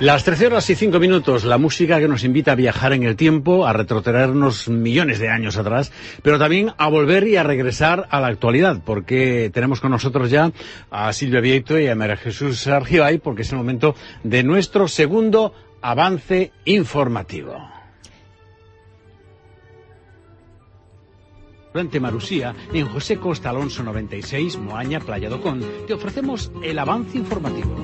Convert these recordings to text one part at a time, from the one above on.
Las 13:05, la música que nos invita a viajar en el tiempo, a retrotraernos millones de años atrás, pero también a volver y a regresar a la actualidad, porque tenemos con nosotros ya a Silvia Vieito y a María Jesús Argibay, porque es el momento de nuestro segundo avance informativo. Durante Marusía, en José Costa Alonso 96, Moaña, Playa do Con, te ofrecemos el avance informativo.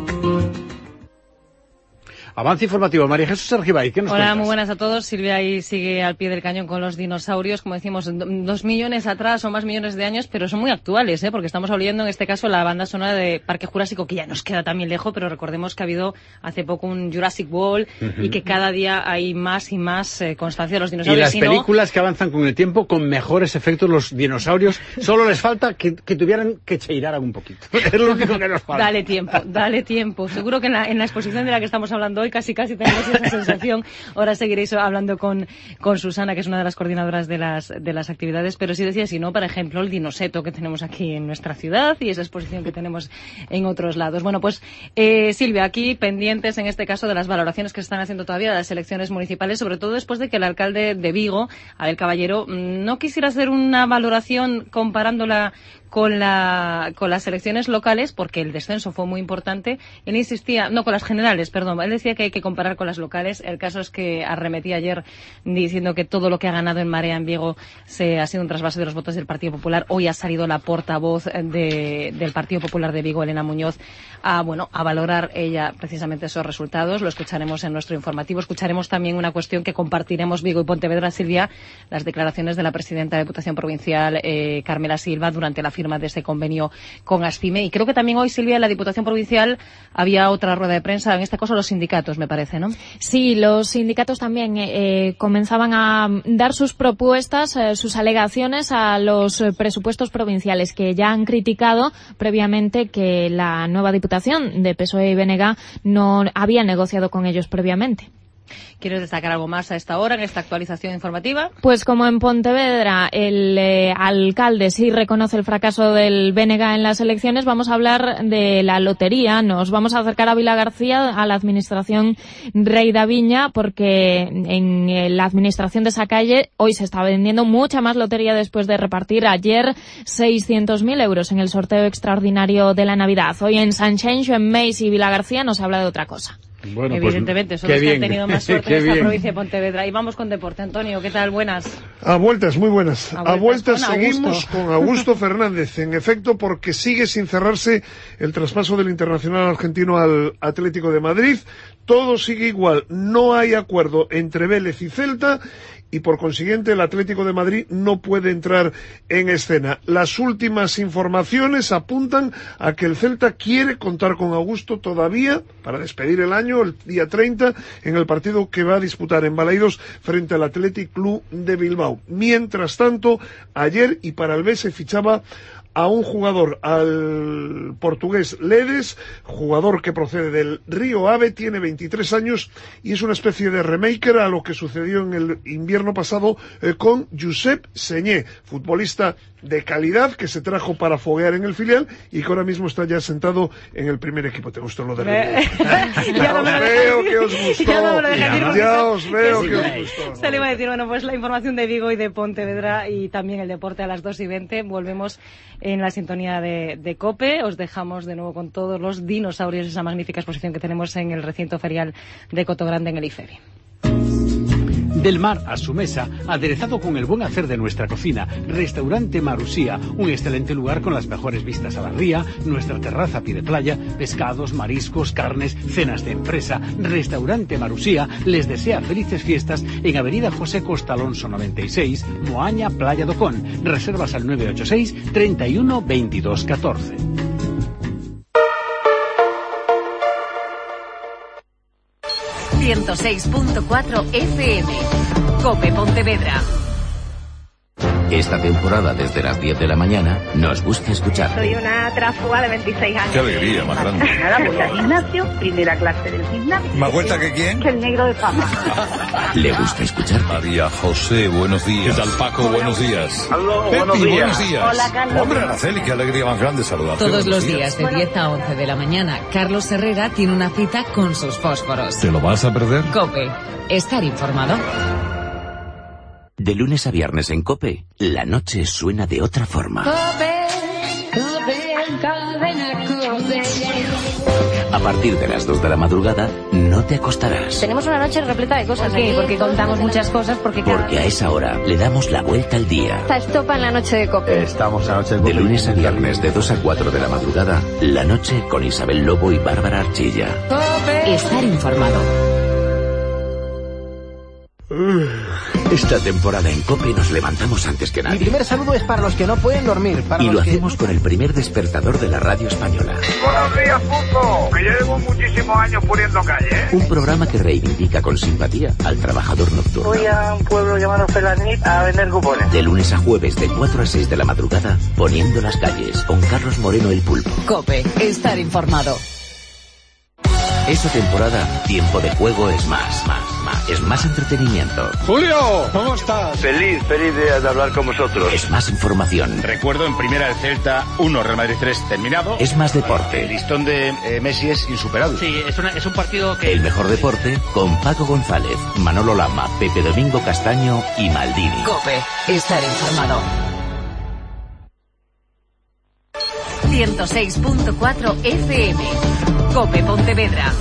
Avance informativo. María Jesús Argibay, ¿qué nos cuentas? Hola, muy buenas a todos. Silvia ahí sigue al pie del cañón con los dinosaurios, como decimos, 2 millones atrás o más millones de años, pero son muy actuales, porque estamos oyendo en este caso la banda sonora de Parque Jurásico, que ya nos queda también lejos, pero recordemos que ha habido hace poco un Jurassic World y que cada día hay más y más constancia de los dinosaurios. Y las películas que avanzan con el tiempo, con mejores efectos, los dinosaurios, solo les falta que tuvieran que cheiraran un poquito. Es lo único que nos falta. Dale tiempo. Seguro que en la exposición de la que estamos hablando hoy casi tenemos esa sensación. Ahora seguiréis hablando con Susana, que es una de las coordinadoras de las actividades, pero sí decía, si no, por ejemplo, el dinoseto que tenemos aquí en nuestra ciudad y esa exposición que tenemos en otros lados. Bueno, pues Silvia, aquí pendientes en este caso de las valoraciones que se están haciendo todavía de las elecciones municipales, sobre todo después de que el alcalde de Vigo, Abel Caballero, no quisiera hacer una valoración comparándola con las elecciones locales, porque el descenso fue muy importante. Él insistía, no, con las generales, perdón, él decía que hay que comparar con las locales. El caso es que arremetía ayer diciendo que todo lo que ha ganado en Marea en Vigo ha sido un trasvase de los votos del Partido Popular. Hoy ha salido la portavoz del Partido Popular de Vigo, Elena Muñoz, a valorar ella precisamente esos resultados. Lo escucharemos en nuestro informativo. Escucharemos también una cuestión que compartiremos Vigo y Pontevedra, Silvia, las declaraciones de la presidenta de Diputación Provincial, Carmela Silva, durante la firma de ese convenio con Aspime. Y creo que también hoy, Silvia, en la Diputación Provincial había otra rueda de prensa, en este caso los sindicatos, me parece, ¿no? Sí, los sindicatos también comenzaban a dar sus propuestas, sus alegaciones a los presupuestos provinciales, que ya han criticado previamente que la nueva Diputación de PSOE y BNG no había negociado con ellos previamente. ¿Quieres destacar algo más a esta hora, en esta actualización informativa? Pues como en Pontevedra el alcalde sí reconoce el fracaso del BNG en las elecciones, vamos a hablar de la lotería. Nos vamos a acercar a Vila García, a la administración Rei da Viña, porque en la administración de esa calle hoy se está vendiendo mucha más lotería después de repartir ayer 600.000 euros en el sorteo extraordinario de la Navidad. Hoy en Sanxenxo, en Meis y Vila García nos habla de otra cosa. Bueno, evidentemente, son los que han tenido más suerte en esta provincia de Pontevedra. Y vamos con deporte. Antonio, ¿qué tal? Buenas. A vueltas, muy buenas. A vueltas seguimos Augusto. con Augusto Fernández, en efecto, porque sigue sin cerrarse el traspaso del internacional argentino al Atlético de Madrid. Todo sigue igual, no hay acuerdo entre Vélez y Celta, y por consiguiente el Atlético de Madrid no puede entrar en escena. Las últimas informaciones apuntan a que el Celta quiere contar con Augusto todavía para despedir el año, el día 30, en el partido que va a disputar en Balaidos frente al Athletic Club de Bilbao. Mientras tanto, ayer y para el B se fichaba a un jugador, al portugués Ledes, jugador que procede del Río Ave, tiene 23 años y es una especie de remaker a lo que sucedió en el invierno pasado con Josep Señé, futbolista de calidad que se trajo para foguear en el filial y que ahora mismo está ya sentado en el primer equipo. ¿Te gustó lo de Ledes? Ya os veo que os gustó. Ya os veo que os gustó. Se le iba a decir, bueno, pues la información de Vigo y de Pontevedra y también el deporte a las 2:20. Volvemos en la sintonía de COPE. Os dejamos de nuevo con todos los dinosaurios, esa magnífica exposición que tenemos en el recinto ferial de Cotogrande en el IFEBI. Del mar a su mesa, aderezado con el buen hacer de nuestra cocina, Restaurante Marusía, un excelente lugar con las mejores vistas a la ría, nuestra terraza a pie de playa, pescados, mariscos, carnes, cenas de empresa. Restaurante Marusía les desea felices fiestas en Avenida José Costa Alonso 96, Moaña, Playa do Con. Reservas al 986 31 22 14. .4 FM. COPE Pontevedra. Esta temporada, desde las 10 de la mañana, nos gusta escuchar. Soy una tráfuga de 26 años. ¡Qué alegría más grande! Nada, voy al gimnasio, primera clase del gimnasio. ¿Más vuelta que quién? Que el negro de fama. Le gusta escuchar. María José, buenos días. ¿Qué tal, Paco? Buenos días. Aló, Pepi, buenos días. buenos días. Hola, Carlos. Hombre, Araceli, qué alegría más grande saludarte. Todos Buenos los días de 10 a 11 de la mañana, Carlos Herrera tiene una cita con sus fósforos. ¿Te lo vas a perder? COPE. Estar informado. De lunes a viernes en COPE, la noche suena de otra forma. A partir de las 2 de la madrugada, no te acostarás. Tenemos una noche repleta de cosas. ¿Por qué? Porque contamos muchas cosas, porque a esa hora le damos la vuelta al día. Está estopa en la noche de COPE. Estamos a noche de COPE. De lunes a viernes, de 2 a 4 de la madrugada, la noche con Isabel Lobo y Bárbara Archilla. Estar informado. Esta temporada en COPE nos levantamos antes que Mi nadie. primer saludo es para los que no pueden dormir. Y lo hacemos con el primer despertador de la radio española. Buenos días, Punto. Que ya llevo muchísimos años poniendo calle. Un programa que reivindica con simpatía al trabajador nocturno. Voy a un pueblo llamado Felanit a vender cupones. De lunes a jueves, de 4 a 6 de la madrugada, poniendo las calles, con Carlos Moreno el Pulpo. COPE. Estar informado. Esta temporada, tiempo de juego es más. Es más entretenimiento. Julio, ¿cómo estás? Feliz de hablar con vosotros. Es más información. Recuerdo en primera del Celta 1, Real Madrid 3 terminado. Es más deporte. El listón de Messi es insuperable. Sí, es un partido que... El mejor deporte con Paco González, Manolo Lama, Pepe Domingo Castaño y Maldini. COPE. Estar informado. 106.4 FM. COPE Pontevedra.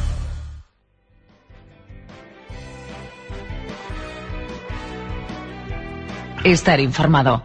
Estar informado.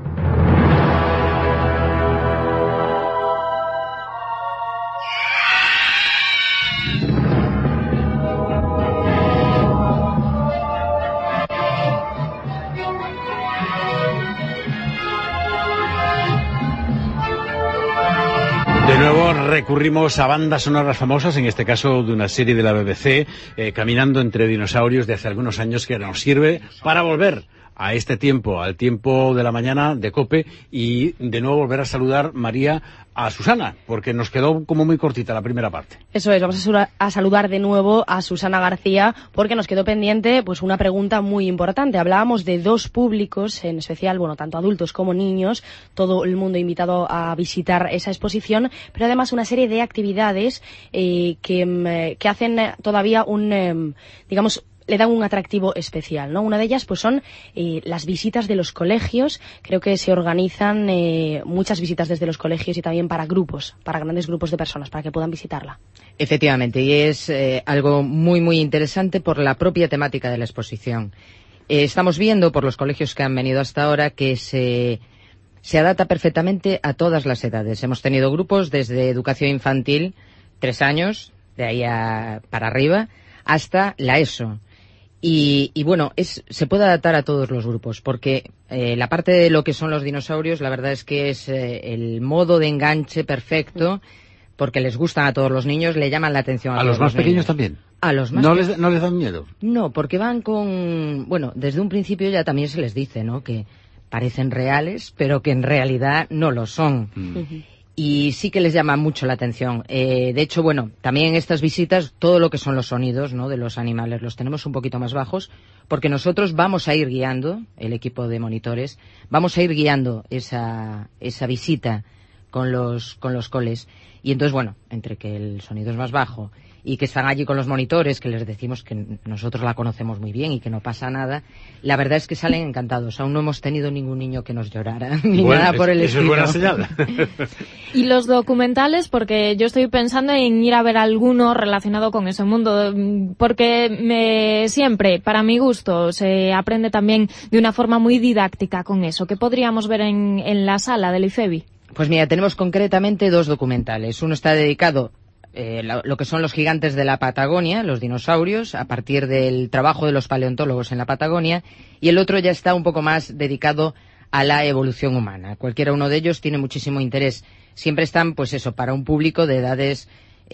De nuevo recurrimos a bandas sonoras famosas, en este caso de una serie de la BBC, Caminando entre dinosaurios, de hace algunos años, que nos sirve para volver a este tiempo, al tiempo de la mañana de COPE, y de nuevo volver a saludar, María, a Susana, porque nos quedó como muy cortita la primera parte. Eso es, vamos a saludar de nuevo a Susana García, porque nos quedó pendiente pues una pregunta muy importante. Hablábamos de dos públicos, en especial, bueno, tanto adultos como niños, todo el mundo invitado a visitar esa exposición, pero además una serie de actividades que hacen todavía digamos, le dan un atractivo especial, ¿no? Una de ellas, pues, son las visitas de los colegios. Creo que se organizan muchas visitas desde los colegios y también para grupos, para grandes grupos de personas, para que puedan visitarla. Efectivamente, y es algo muy, muy interesante por la propia temática de la exposición. Estamos viendo, por los colegios que han venido hasta ahora, que se adapta perfectamente a todas las edades. Hemos tenido grupos desde educación infantil, 3 años, de ahí para arriba, hasta la ESO. Y bueno, se puede adaptar a todos los grupos, porque la parte de lo que son los dinosaurios, la verdad es que es el modo de enganche perfecto, porque les gustan a todos los niños, le llaman la atención a todos los más niños. pequeños también. A los más ¿No les dan miedo? No, porque van bueno, desde un principio ya también se les dice, ¿no?, que parecen reales, pero que en realidad no lo son. Y sí que les llama mucho la atención. De hecho, bueno, también en estas visitas, todo lo que son los sonidos, ¿no?, de los animales, los tenemos un poquito más bajos, porque nosotros vamos a ir guiando, el equipo de monitores, vamos a ir guiando esa visita con los coles. Y entonces, bueno, entre que el sonido es más bajo y que están allí con los monitores, que les decimos que nosotros la conocemos muy bien y que no pasa nada, la verdad es que salen encantados. Aún no hemos tenido ningún niño que nos llorara, ni nada por el estilo. Eso es buena señal. Y los documentales, porque yo estoy pensando en ir a ver alguno relacionado con ese mundo, porque siempre, para mi gusto, se aprende también de una forma muy didáctica con eso. ¿Qué podríamos ver en la sala del IFEBI? Pues mira, tenemos concretamente 2 documentales. Uno está dedicado lo que son los gigantes de la Patagonia, los dinosaurios, a partir del trabajo de los paleontólogos en la Patagonia, y el otro ya está un poco más dedicado a la evolución humana. Cualquiera uno de ellos tiene muchísimo interés. Siempre están, pues eso, para un público de edades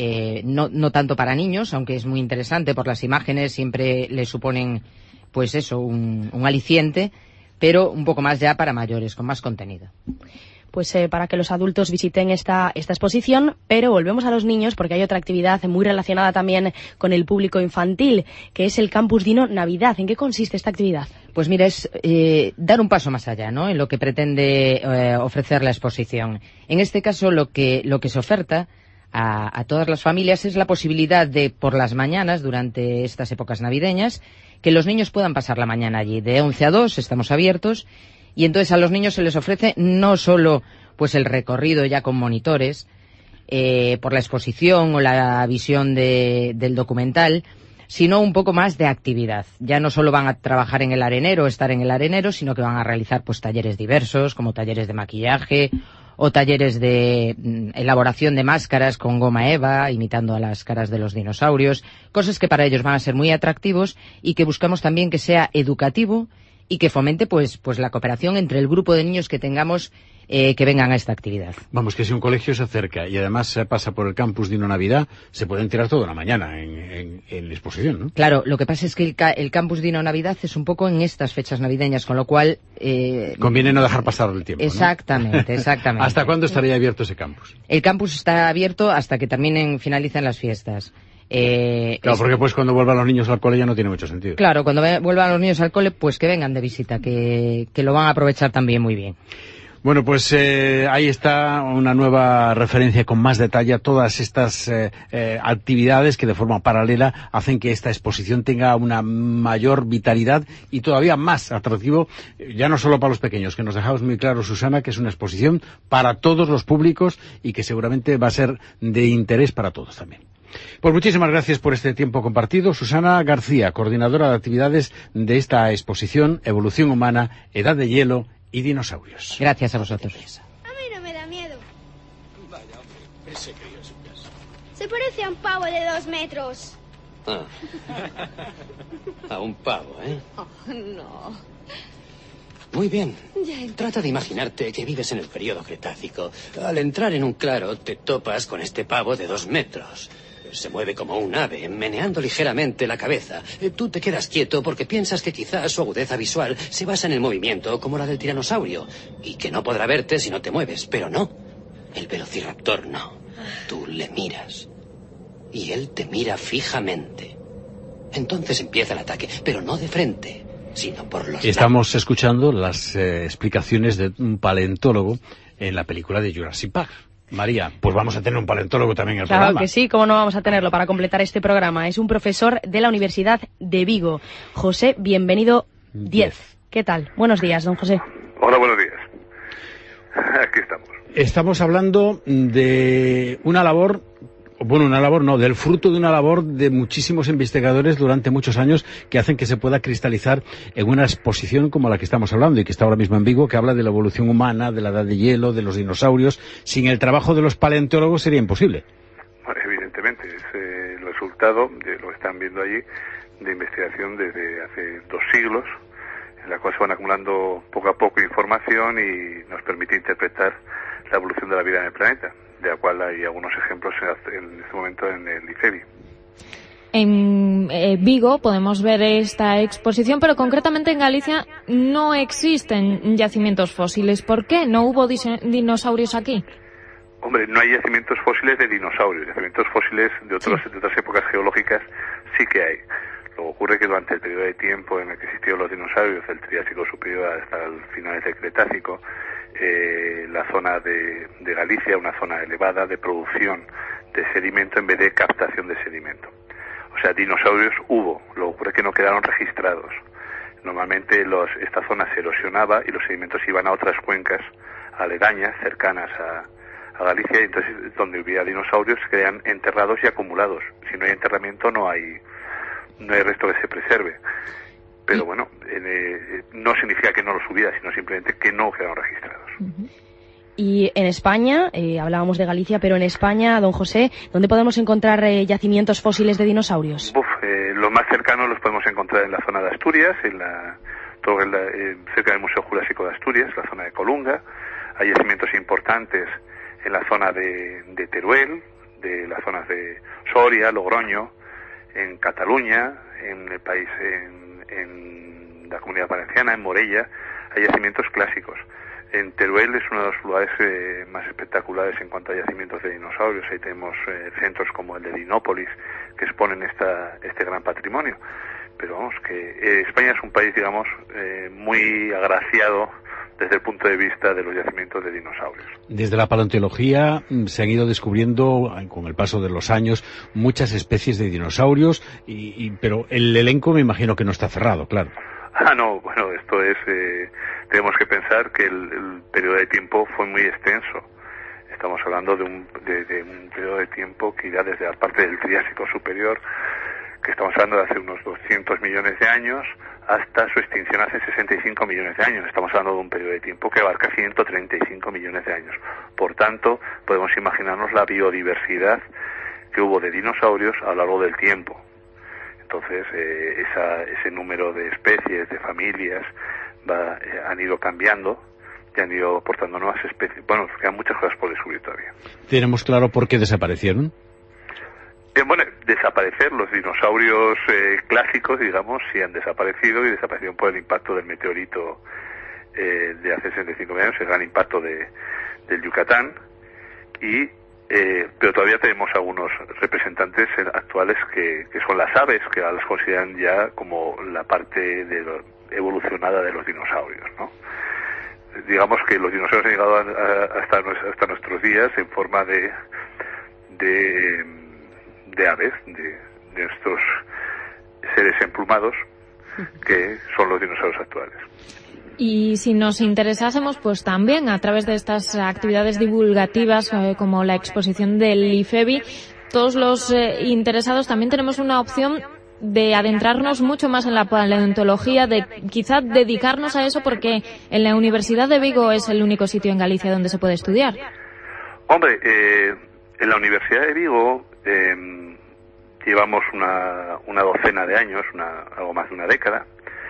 no tanto para niños, aunque es muy interesante por las imágenes, siempre le suponen, pues eso, un aliciente, pero un poco más ya para mayores, con más contenido. Pues para que los adultos visiten esta exposición, pero volvemos a los niños porque hay otra actividad muy relacionada también con el público infantil, que es el Campus Dino Navidad. ¿En qué consiste esta actividad? Pues mira, es dar un paso más allá, ¿no?, en lo que pretende ofrecer la exposición. En este caso, lo que se oferta a todas las familias es la posibilidad de, por las mañanas, durante estas épocas navideñas, que los niños puedan pasar la mañana allí. De 11 a 2 estamos abiertos. Y entonces a los niños se les ofrece no solo pues el recorrido ya con monitores por la exposición o la visión del documental, sino un poco más de actividad. Ya no solo van a trabajar en el arenero, estar en el arenero, sino que van a realizar pues talleres diversos, como talleres de maquillaje o talleres de elaboración de máscaras con goma eva, imitando a las caras de los dinosaurios, cosas que para ellos van a ser muy atractivos y que buscamos también que sea educativo y que fomente pues la cooperación entre el grupo de niños que tengamos que vengan a esta actividad. Vamos, que si un colegio se acerca y además se pasa por el Campus Dino Navidad, se pueden tirar toda una mañana en la exposición, ¿no? Claro, lo que pasa es que el Campus Dino Navidad es un poco en estas fechas navideñas, con lo cual... conviene no dejar pasar el tiempo, exactamente, ¿no? Exactamente. ¿Hasta cuándo estaría abierto ese campus? El campus está abierto hasta que finalicen las fiestas. Claro, porque pues cuando vuelvan los niños al cole ya no tiene mucho sentido. Claro, cuando vuelvan los niños al cole, pues que vengan de visita, que lo van a aprovechar también muy bien. Bueno, pues ahí está una nueva referencia con más detalle a todas estas actividades que de forma paralela hacen que esta exposición tenga una mayor vitalidad y todavía más atractivo, ya no solo para los pequeños, que nos dejamos muy claro, Susana, que es una exposición para todos los públicos y que seguramente va a ser de interés para todos también. Pues muchísimas gracias por este tiempo compartido. Susana García, coordinadora de actividades de esta exposición Evolución Humana, Edad de Hielo y Dinosaurios. Gracias a vosotros. A mí no me da miedo. Vaya, hombre, ese crío es un caso. Se parece a un pavo de 2 metros. A un pavo, ¿eh? Oh, no. Muy bien. Trata de imaginarte que vives en el período Cretácico. Al entrar en un claro, te topas con este pavo de 2 metros. Se mueve como un ave, meneando ligeramente la cabeza. Tú te quedas quieto porque piensas que quizás su agudeza visual se basa en el movimiento, como la del tiranosaurio, y que no podrá verte si no te mueves. Pero no, el velociraptor no. Tú le miras, y él te mira fijamente. Entonces empieza el ataque, pero no de frente, sino por los lados. Estamos escuchando las explicaciones de un paleontólogo en la película de Jurassic Park. María, pues vamos a tener un paleontólogo también en el programa. Claro que sí, cómo no vamos a tenerlo para completar este programa. Es un profesor de la Universidad de Vigo. José, bienvenido 10. ¿Qué tal? Buenos días, don José. Hola, buenos días. Aquí estamos. Estamos hablando de del fruto de una labor de muchísimos investigadores durante muchos años que hacen que se pueda cristalizar en una exposición como la que estamos hablando y que está ahora mismo en Vigo, que habla de la evolución humana, de la edad de hielo, de los dinosaurios. Sin el trabajo de los paleontólogos sería imposible. Bueno, evidentemente, es el resultado de lo que están viendo allí, de investigación desde hace 2 siglos, en la cual se van acumulando poco a poco información y nos permite interpretar la evolución de la vida en el planeta, de la cual hay algunos ejemplos en este momento en el IFEBI. En Vigo podemos ver esta exposición, pero concretamente en Galicia no existen yacimientos fósiles. ¿Por qué no hubo dinosaurios aquí? Hombre, no hay yacimientos fósiles de dinosaurios. Yacimientos fósiles de otras épocas geológicas sí que hay. Lo que ocurre es que durante el periodo de tiempo en el que existieron los dinosaurios, el Triásico superior hasta el finales del Cretácico, la zona de Galicia, una zona elevada de producción de sedimento en vez de captación de sedimento. O sea, dinosaurios hubo, lo que ocurre es que no quedaron registrados. Normalmente esta zona se erosionaba y los sedimentos iban a otras cuencas aledañas, cercanas a Galicia, y entonces donde hubiera dinosaurios se quedan enterrados y acumulados. Si no hay enterramiento no hay resto que se preserve. Pero bueno, no significa que no los hubiera, sino simplemente que no quedaron registrados. Y en España, hablábamos de Galicia, pero en España, don José, ¿dónde podemos encontrar yacimientos fósiles de dinosaurios? Los más cercanos los podemos encontrar en la zona de Asturias, cerca del Museo Jurásico de Asturias, la zona de Colunga. Hay yacimientos importantes en la zona de Teruel, de las zonas de Soria, Logroño, en Cataluña, en el país, en la Comunidad Valenciana, en Morella. hay yacimientos clásicos. En Teruel es uno de los lugares más espectaculares en cuanto a yacimientos de dinosaurios. Ahí tenemos centros como el de Dinópolis, que exponen este gran patrimonio. Pero vamos, que España es un país, digamos, muy agraciado desde el punto de vista de los yacimientos de dinosaurios. Desde la paleontología se han ido descubriendo, con el paso de los años, muchas especies de dinosaurios, pero el elenco me imagino que no está cerrado, claro. No, bueno, esto es... tenemos que pensar que el periodo de tiempo fue muy extenso. Estamos hablando de un periodo de tiempo que irá desde la parte del Triásico superior, que estamos hablando de hace unos 200 millones de años, hasta su extinción hace 65 millones de años. Estamos hablando de un periodo de tiempo que abarca 135 millones de años. Por tanto, podemos imaginarnos la biodiversidad que hubo de dinosaurios a lo largo del tiempo. Entonces, ese número de especies, de familias, han ido cambiando y han ido aportando nuevas especies. Bueno, quedan muchas cosas por descubrir todavía. ¿Tenemos claro por qué desaparecieron? Bueno, desaparecer los dinosaurios clásicos, digamos, sí han desaparecido y desaparecieron por el impacto del meteorito de hace 65 años, el gran impacto del Yucatán, pero todavía tenemos algunos representantes actuales que son las aves, que las consideran ya como la parte evolucionada de los dinosaurios, ¿no? Digamos que los dinosaurios han llegado hasta nuestros días en forma de aves, de estos seres emplumados que son los dinosaurios actuales. Y si nos interesásemos, pues también a través de estas actividades divulgativas como la exposición del IFEBI, todos los interesados también tenemos una opción de adentrarnos mucho más en la paleontología, de quizá dedicarnos a eso, porque en la Universidad de Vigo es el único sitio en Galicia donde se puede estudiar. Hombre, en la Universidad de Vigo llevamos una docena de años, algo más de una década,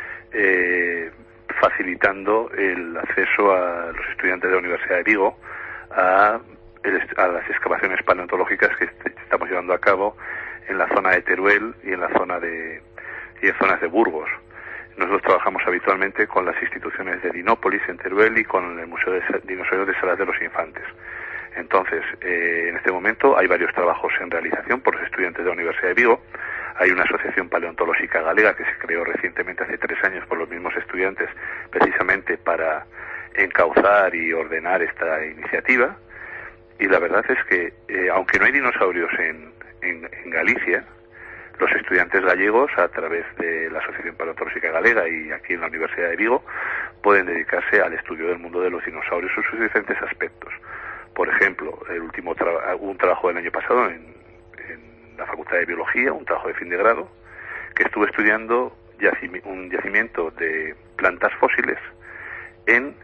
facilitando el acceso a los estudiantes de la Universidad de Vigo a las excavaciones paleontológicas que estamos llevando a cabo en la zona de Teruel y en zonas de Burgos. Nosotros trabajamos habitualmente con las instituciones de Dinópolis en Teruel y con el Museo de Dinosaurios de Salas de los Infantes. Entonces, en este momento hay varios trabajos en realización por los estudiantes de la Universidad de Vigo. Hay una asociación paleontológica galega que se creó recientemente, hace 3 años, por los mismos estudiantes, precisamente para encauzar y ordenar esta iniciativa. Y la verdad es que, aunque no hay dinosaurios en Galicia, los estudiantes gallegos, a través de la Asociación Paleontológica Galega y aquí en la Universidad de Vigo, pueden dedicarse al estudio del mundo de los dinosaurios en sus diferentes aspectos. Por ejemplo, un trabajo del año pasado en la Facultad de Biología, un trabajo de fin de grado, que estuvo estudiando un yacimiento de plantas fósiles en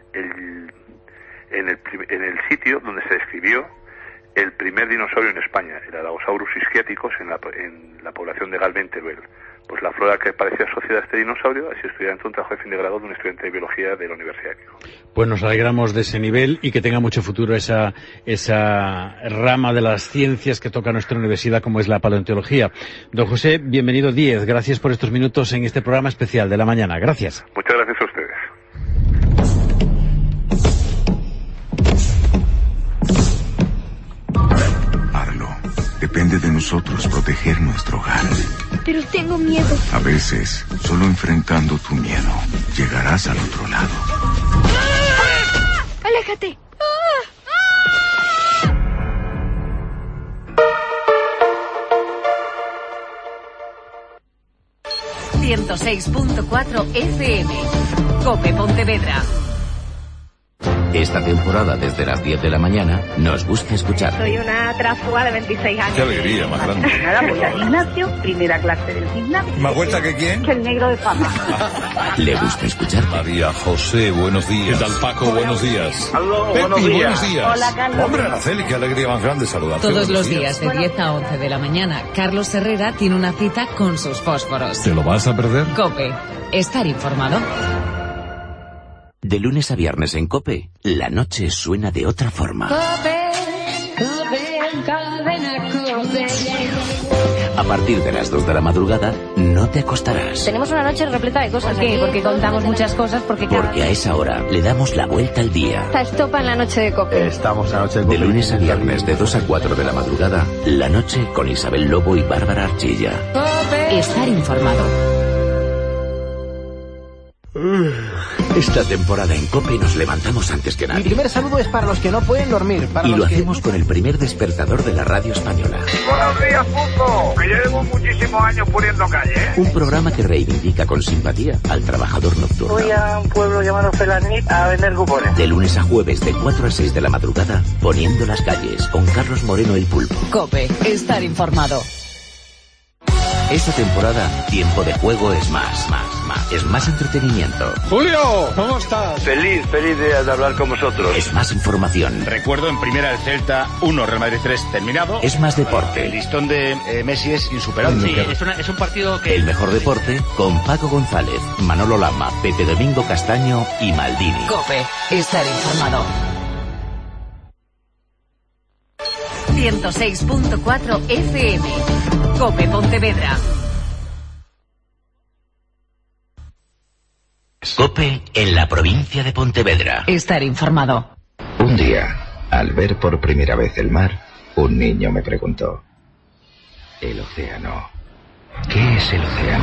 el sitio donde se describió el primer dinosaurio en España, el Alagosaurus ischiaticus, en la población de Galve, en Teruel. Pues la flora que parecía asociada a este dinosaurio ha sido estudiante un trabajo de fin de grado de un estudiante de biología de la Universidad de Vigo. Pues nos alegramos de ese nivel y que tenga mucho futuro esa rama de las ciencias que toca nuestra universidad, como es la paleontología. Don José, bienvenido 10. Gracias por estos minutos en este programa especial de la mañana. Gracias. Muchas gracias a ustedes. Depende de nosotros proteger nuestro hogar. Pero tengo miedo. A veces, solo enfrentando tu miedo, llegarás al otro lado. ¡Ah! ¡Aléjate! ¡Ah! 106.4 FM. COPE Pontevedra. Esta temporada, desde las 10 de la mañana, nos gusta escuchar. Soy una tránsfuga de 26 años. Qué alegría más grande. Nada, voy al gimnasio, primera clase del gimnasio. ¿Más vuelta que quién? Que el negro de fama. Le gusta escuchar. María José, buenos días. ¿Qué tal, Paco? Buenos días. Aló, Pepi, buenos días. Hola, Carlos. Hombre, Araceli, qué alegría más grande saludarte. Todos Buenos los días de 10 a 11 de la mañana, Carlos Herrera tiene una cita con sus fósforos. ¿Te lo vas a perder? COPE. Estar informado. De lunes a viernes en COPE, la noche suena de otra forma. COPE, COPE, cadena COPE. A partir de las 2 de la madrugada, no te acostarás. Tenemos una noche repleta de cosas. ¿Por qué? Porque contamos muchas cosas, porque a esa hora le damos la vuelta al día. Está estopa en la noche de COPE. Estamos en la noche de COPE. De lunes a viernes, de 2 a 4 de la madrugada, la noche con Isabel Lobo y Bárbara Archilla. COPE. Estar informado. Esta temporada en COPE nos levantamos antes que nadie. Mi primer saludo es para los que no pueden dormir. Y lo hacemos con el primer despertador de la radio española. Buenos días, mundo. Que llevo muchísimos años poniendo calle, ¿eh? Un programa que reivindica con simpatía al trabajador nocturno. Voy a un pueblo llamado Felanit a vender cupones. De lunes a jueves, de 4 a 6 de la madrugada, poniendo las calles, con Carlos Moreno el Pulpo. COPE. Estar informado. Esta temporada, tiempo de juego es más. Es más entretenimiento. Julio, ¿cómo estás? Feliz de hablar con vosotros. Es más información. Recuerdo en primera el Celta 1, Real Madrid 3 terminado. Es más deporte. El listón de Messi es insuperable. Sí, es un partido que... El mejor deporte con Paco González, Manolo Lama, Pepe Domingo Castaño y Maldini. COPE. Estar informado. 106.4 FM. COPE Pontevedra. COPE en la provincia de Pontevedra. Estar informado. Un día, al ver por primera vez el mar, un niño me preguntó: ¿el océano? ¿Qué es el océano?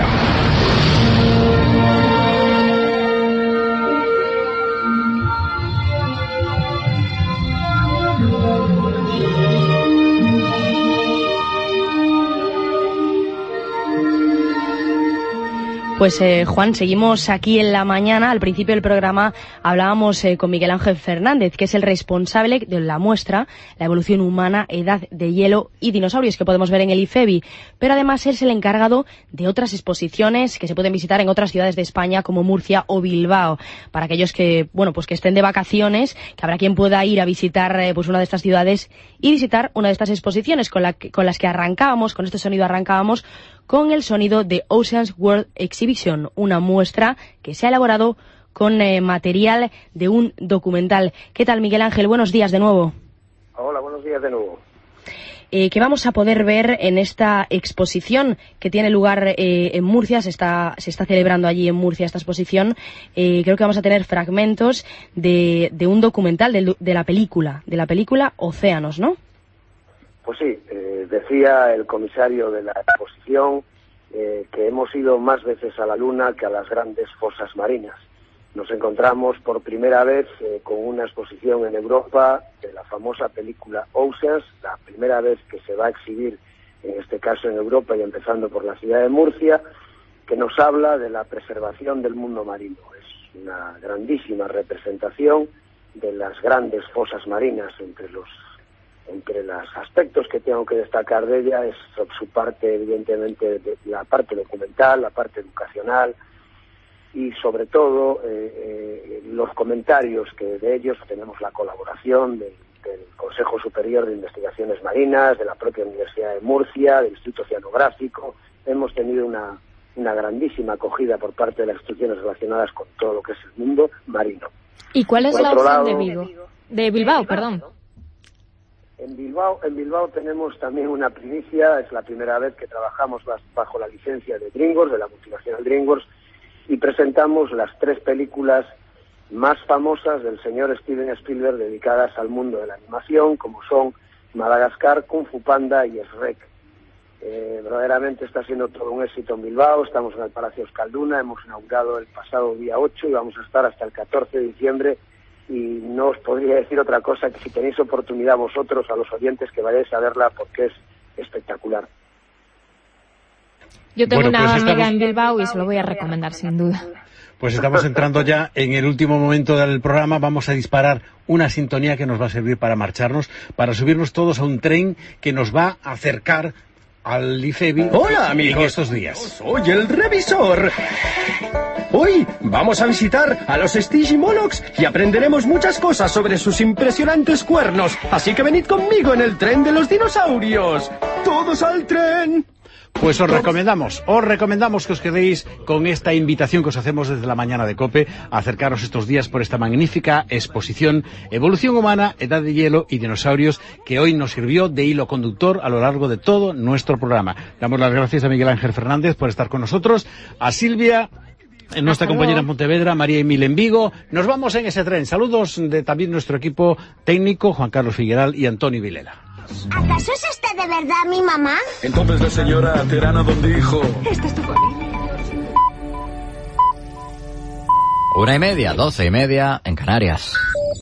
Pues Juan, seguimos aquí en la mañana. Al principio del programa hablábamos con Miguel Ángel Fernández, que es el responsable de la muestra La evolución humana, edad de hielo y dinosaurios, que podemos ver en el IFEBI. Pero además él es el encargado de otras exposiciones que se pueden visitar en otras ciudades de España, como Murcia o Bilbao. Para aquellos que, que estén de vacaciones, que habrá quien pueda ir a visitar una de estas ciudades y visitar una de estas exposiciones con las que arrancábamos, con este sonido arrancábamos, con el sonido de Oceans World Exhibition, una muestra que se ha elaborado con material de un documental. ¿Qué tal, Miguel Ángel? Buenos días de nuevo. Hola, buenos días de nuevo. ¿Qué vamos a poder ver en esta exposición que tiene lugar en Murcia? Se está celebrando allí en Murcia esta exposición. Creo que vamos a tener fragmentos de un documental de la película Océanos, ¿no? Pues sí, decía el comisario de la exposición que hemos ido más veces a la Luna que a las grandes fosas marinas. Nos encontramos por primera vez con una exposición en Europa de la famosa película Oceans, la primera vez que se va a exhibir, en este caso en Europa y empezando por la ciudad de Murcia, que nos habla de la preservación del mundo marino. Es una grandísima representación de las grandes fosas marinas. Entre los aspectos que tengo que destacar de ella es su parte, evidentemente, de la parte documental, la parte educacional y sobre todo los comentarios que de ellos tenemos la colaboración del Consejo Superior de Investigaciones Marinas, de la propia Universidad de Murcia, del Instituto Oceanográfico. Hemos tenido una grandísima acogida por parte de las instituciones relacionadas con todo lo que es el mundo marino. ¿Y cuál es la opción de Bilbao, perdón? En Bilbao tenemos también una primicia. Es la primera vez que trabajamos bajo la licencia de DreamWorks, de la multinacional DreamWorks, y presentamos las 3 películas más famosas del señor Steven Spielberg dedicadas al mundo de la animación, como son Madagascar, Kung Fu Panda y Shrek. Verdaderamente está siendo todo un éxito en Bilbao. Estamos en el Palacio Euskalduna, hemos inaugurado el pasado día 8 y vamos a estar hasta el 14 de diciembre. Y no os podría decir otra cosa que si tenéis oportunidad vosotros, a los oyentes, que vayáis a verla porque es espectacular. Yo tengo una amiga en Bilbao y se lo voy a recomendar sin duda. Pues estamos entrando ya en el último momento del programa. Vamos a disparar una sintonía que nos va a servir para marcharnos, para subirnos todos a un tren que nos va a acercar al IFEBI. Hola, amigos. En estos días. Soy el revisor. Hoy vamos a visitar a los Stygimolochs y aprenderemos muchas cosas sobre sus impresionantes cuernos. Así que venid conmigo en el tren de los dinosaurios. ¡Todos al tren! Pues os recomendamos que os quedéis con esta invitación que os hacemos desde la mañana de COPE, a acercaros estos días por esta magnífica exposición Evolución Humana, Edad de Hielo y Dinosaurios, que hoy nos sirvió de hilo conductor a lo largo de todo nuestro programa. Damos las gracias a Miguel Ángel Fernández por estar con nosotros, a Silvia, nuestra compañera en Pontevedra, María Emil en Vigo. Nos vamos en ese tren. Saludos de también nuestro equipo técnico, Juan Carlos Figueral y Antonio Vilela. ¿Acaso es esta de verdad mi mamá? Entonces la señora Terana, ¿dónde dijo? Esta es tu familia. 1:30, 12:30 en Canarias.